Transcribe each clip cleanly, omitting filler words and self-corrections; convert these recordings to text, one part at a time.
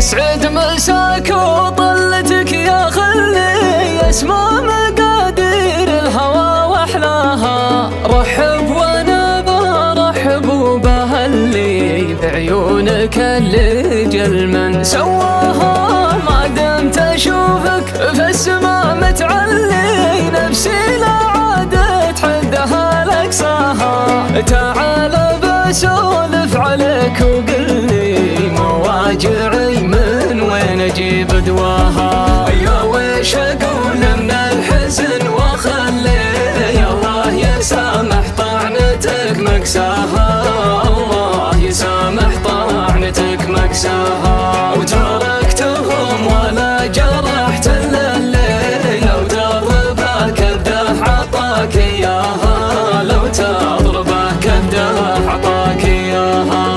يسعد مساك وطلتك يا خلي اسمع مقادير الهوى واحلاها. رحب وانا برحب وبهلي بعيونك اللي جل من سواها. ما دمت اشوفك في السما متعلي نفسي لا عادت حدها لاقصاها. تعال بسولف عليك وقل لي مواجعي من وين اجيب دواها. يا ويش اقول من الحزن واخلي الله يسامح طعنتك مكساها. الله يسامح طعنتك مكساها. وتركتهم ولا جرحت الا اللي لو تضربه كبده عطاك اياها. لو تضربه كبده عطاك اياها.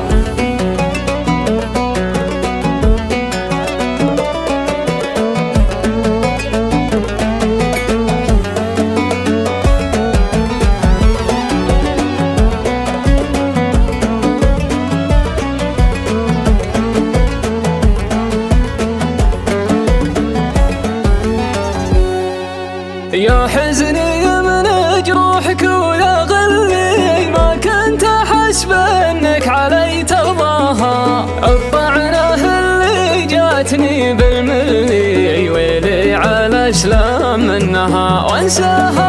يا حزني من جروحك ويا غلي ما كنت احسب انك علي ترضاها. الطعنه اللي جاتني بالملي ويلي على اسلام منها وانساها.